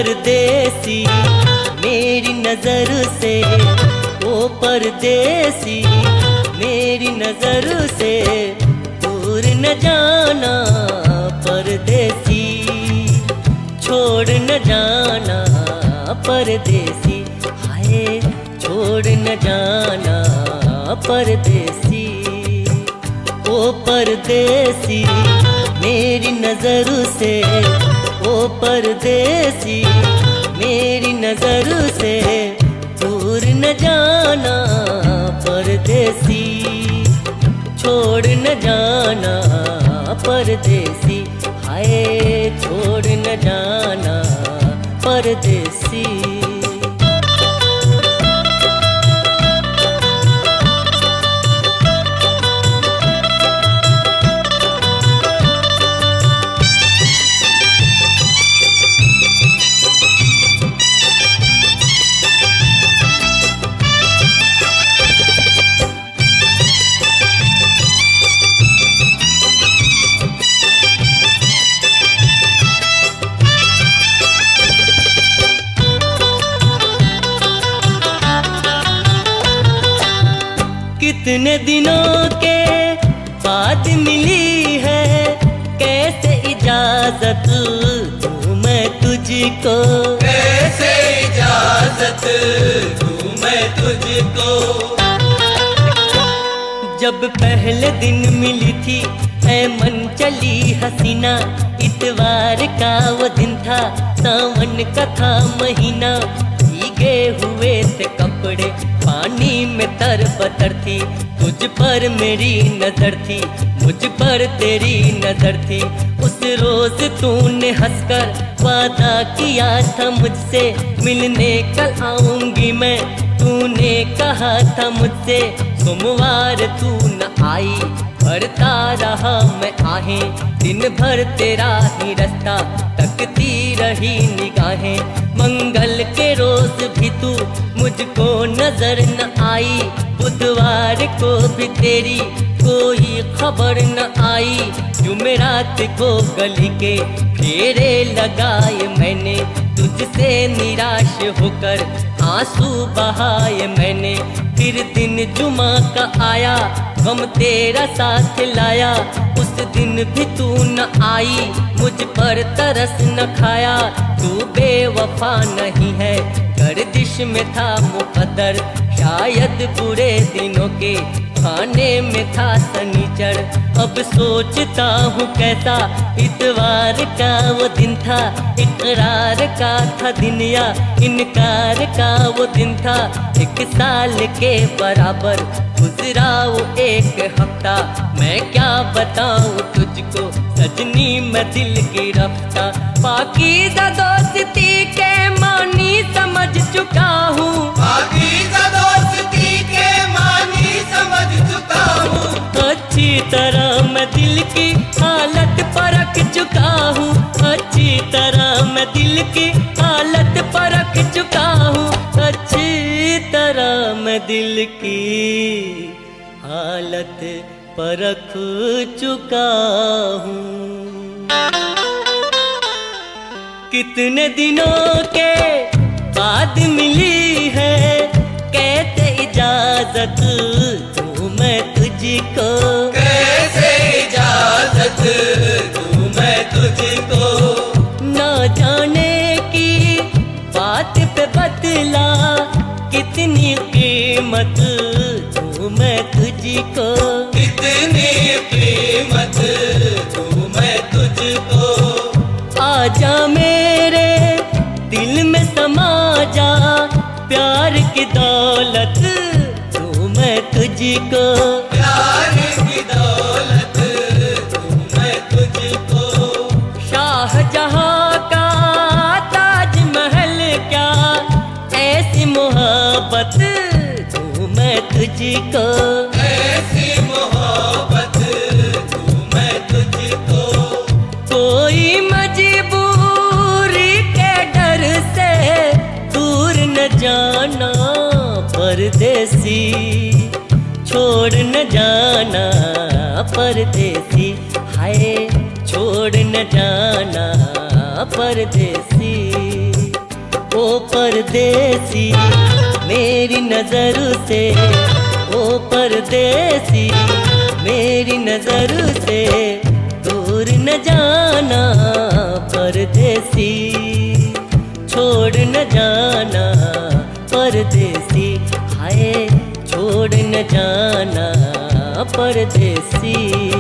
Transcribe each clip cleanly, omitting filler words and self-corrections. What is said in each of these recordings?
परदेसी मेरी नजर से, ओ परदेसी मेरी नजर से दूर न जाना परदेसी, छोड़ न जाना परदेसी, हाय छोड़ न जाना परदेसी। ओ परदेसी मेरी नजर से, ओ परदेसी मेरी नजर से दूर न जाना परदेसी, छोड़ न जाना परदेसी, हाय छोड़ न जाना परदेसी। कितने दिनों के बाद मिली है कैसे इजाजत दूं मैं तुझको, कैसे इजाजत दूं मैं तुझको। जब पहले दिन मिली थी ऐ मन चली हसीना, इतवार का वो दिन था सावन का था महीना, भीगे हुए थे कपड़े पानी में तरबतर थी, तुझ पर मेरी नजर थी, मुझ पर तेरी नजर थी। उस रोज तूने हंसकर वादा किया था मुझसे, मिलने कल आऊंगी मैं, तूने कहा था मुझसे। सोमवार तू न आई, भरता रहा मैं आहें, दिन भर तेरा ही रास्ता तकती रही निगाहें। मंगल के रोज भी तू मुझको नजर न आई, बुधवार को भी तेरी कोई खबर न आई। जुमेरात को गली के फेरे लगाए मैंने, तुझसे निराश होकर आंसू बहाए मैंने। फिर दिन जुमा का आया, गम तेरा साथ लाया, उस दिन भी तू न आई, मुझ पर तरस न खाया। तू बेवफा नहीं है, गर्दिश में था मुकद्दर, शायद बुरे दिनों के खाने में था सनीचर। अब सोचता हूँ कैसा इतवार का वो दिन था, इकरार का था दिन या इनकार का वो दिन था। 1 साल के बराबर गुजरा वो 1 हफ्ता, मैं क्या बताऊँ तुझको सजनी मैं दिल की रफ्ता। पाकीज़ा दोस्ती के मानी समझ चुका हूँ, पाकीज़ा दोस्ती के मानी समझ चुका हूँ। अच्छी तरह मैं दिल की हालत परख चुका हूँ, अच्छी तरह मैं दिल की हालत परख चुका हूँ, अच्छी तरह मैं दिल की हालत परख चुका हूँ। कितने दिनों के बाद मिली है कैसे इजाजत दूं मैं तुझको, कैसे इजाजत दूं मैं तुझको। ना जाने की बात पे बदला कितनी कीमत दूं मैं तुझको, कितनी कीमत दूं मैं तुझको। आजा मेरे दिल में समा जा, प्यार की दौलत दूं मैं तुझको, प्यार की दौलत दूं मैं तुझको। शाहजहां का ताजमहल क्या ऐसी मोहब्बत दूं मैं तुझको, ऐसी मोहब्बत दूं मैं तुझको। कोई मजबूरी के डर से दूर न जाना परदेसी, छोड़ न जाना परदेसी, हाय छोड़ न जाना परदेसी। ओ परदेसी मेरी नजर से, ओ परदेसी मेरी नजर से दूर न जाना परदेसी, छोड़ न जाना परदेसी, हाय छोड़ न जाना परदेसी।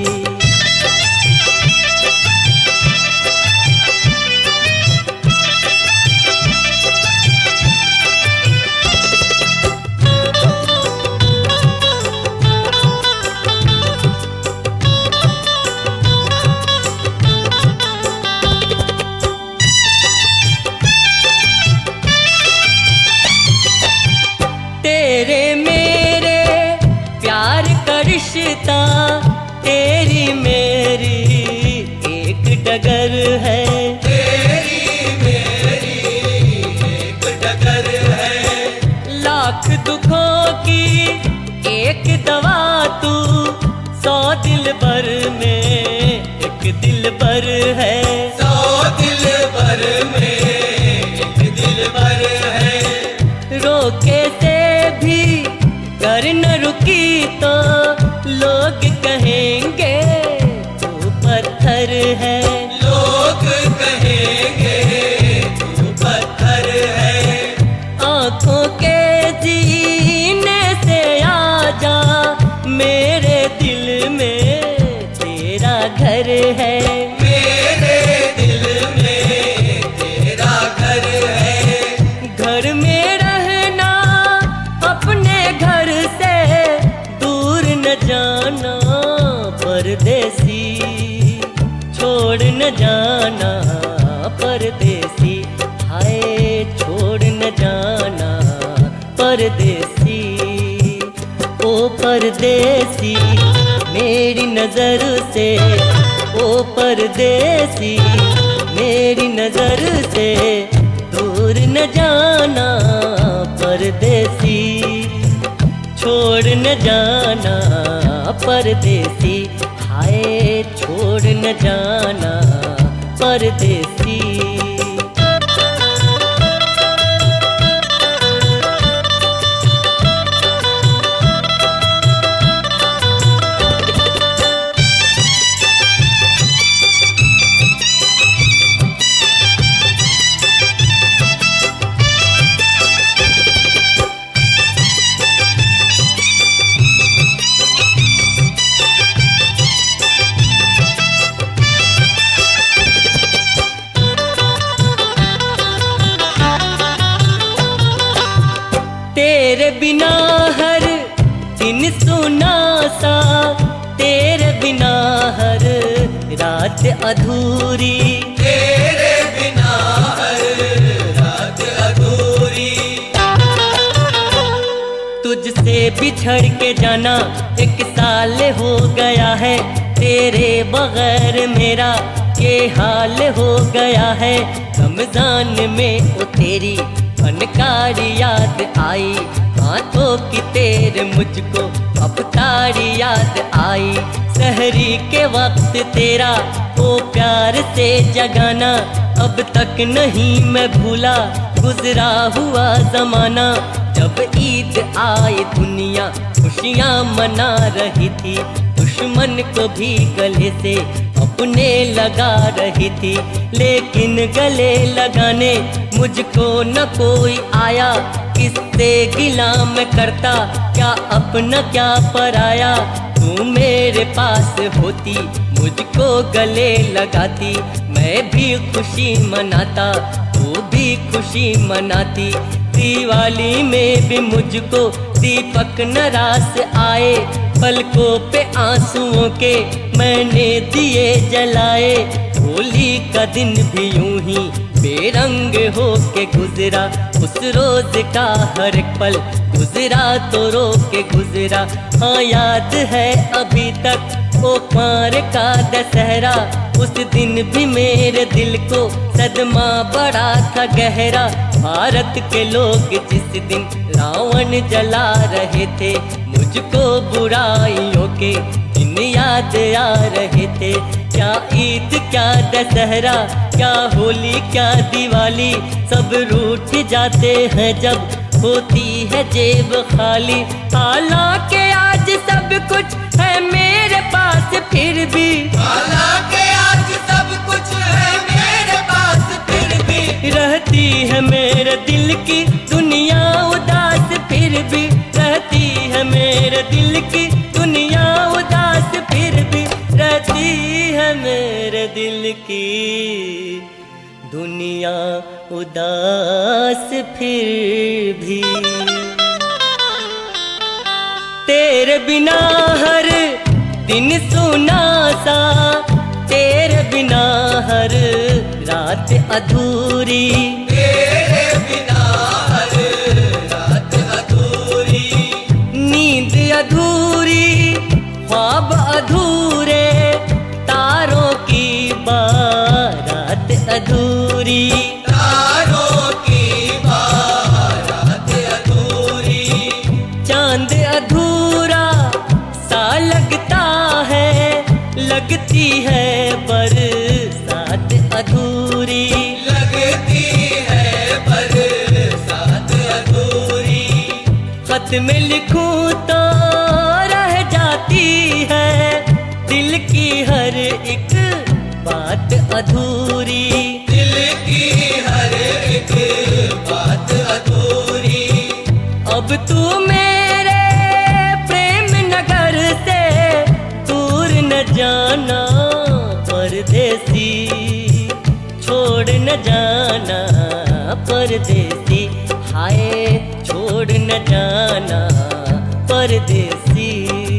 तेरे मेरे प्यार का रिश्ता, तेरी मेरी एक डगर है, तेरी मेरी एक डगर है। लाख दुखों की एक दवा तू, 100 दिल भर में एक दिल भर है, 100 दिल भर में एक दिल भर है। रोके से भी कर न रुकी तो लोग कहेंगे तू पत्थर है, लोग कहेंगे तू पत्थर है। आंखों के जीने से आजा, मेरे दिल में तेरा घर है, मेरे दिल में तेरा घर है। घर में रहना अपने घर से दूर न जाना परदेसी, छोड़ न जाना परदेसी, हाय छोड़ न जाना परदेसी। ओ परदेसी मेरी नजर से, ओ परदेसी मेरी नजर से दूर न जाना परदेसी, छोड़ न जाना परदेसी, हाय छोड़ न जाना परदेसी। तेरे बिना हर दिन सुना सा, तेरे बिना हर रात अधूरी, तेरे बिना हर रात अधूरी। तुझसे बिछड़ के जाना 1 साल हो गया है, तेरे बगैर मेरा ये हाल हो गया है। रमजान में वो तेरी फनकारी याद आई, हाथों की तेरे मुझको अफतारी याद आई। सहरी के वक्त तेरा वो प्यार से जगाना, अब तक नहीं मैं भूला गुजरा हुआ जमाना। जब ईद आई दुनिया खुशियाँ मना रही थी, दुश्मन को भी गले से अपने लगा रही थी। लेकिन गले लगाने मुझको न कोई आया, किससे गिला मैं करता, क्या अपना क्या पराया। तू मेरे पास होती मुझको गले लगाती, मैं भी खुशी मनाता तू भी खुशी मनाती। दिवाली में भी मुझको दीपक नाराज आए, पलकों पे आंसुओं के मैंने दिए जलाए। होली का दिन भी यूं ही बेरंग हो के गुजरा, उस रोज का हर एक पल गुजरा तो रो के गुजरा। हाँ याद है अभी तक वो कुंवर का दशहरा, उस दिन भी मेरे दिल को सदमा बड़ा था गहरा। भारत के लोग जिस दिन रावण जला रहे थे, मुझको बुराइयों के दिन याद आ रहे थे। क्या ईद क्या दशहरा, क्या होली क्या दिवाली, सब रूठ जाते हैं जब होती है जेब खाली। हालांकि आज सब कुछ है मेरे पास फिर भी, हालांकि आज सब कुछ है मेरे पास फिर भी, रहती है मेरे दिल की दुनिया उदास फिर भी, रहती है मेरे दिल की दुनिया उदास फिर भी, रहती है मेरे दिल की दुनिया उदास फिर भी। तेरे बिना हर दिन सुना सा, तेरे बिना हर रात अधूरी, तेरे बिना हर रात अधूरी, नींद अधूरी, ख्वाब अधूरे, तारों की बारात अधूरी, तारों की बारात अधूरी, चांद अधूरा सा लगता है, लगती है बरसात अधूरी, लगती है बरसात अधूरी, खत में लिखूं तो रह जाती है दिल की हर एक बात अधूरी, दिल की हर एक बात अधूरी। अब तू मेरे प्रेम नगर से दूर न जाना परदेसी, छोड़ न जाना परदेसी, हाय छोड़ न जाना परदेसी।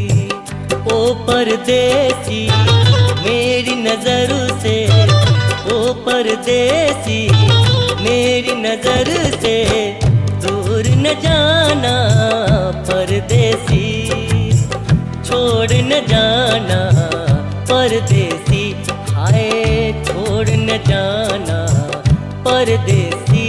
ओ परदेसी मेरी नजर से, ओ परदेसी मेरी नजर से दूर न जाना परदेसी, छोड़ न जाना परदेसी, हाय छोड़ न जाना परदेसी।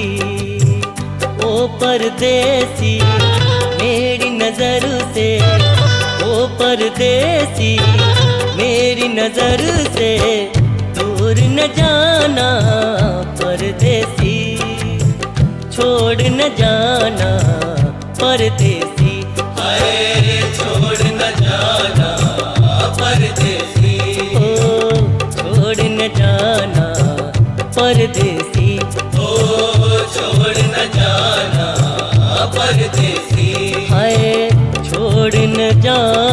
ओ परदेसी मेरी नजर से, ओ परदेसी मेरी नजर से दूर न जाना परदेसी, छोड़ न जाना परदेसी, हाय छोड़ न जाना परदेसी, ओ छोड़ न जाना परदेसी, ओ छोड़ न जाना परदेसी, हाय छोड़ न जाना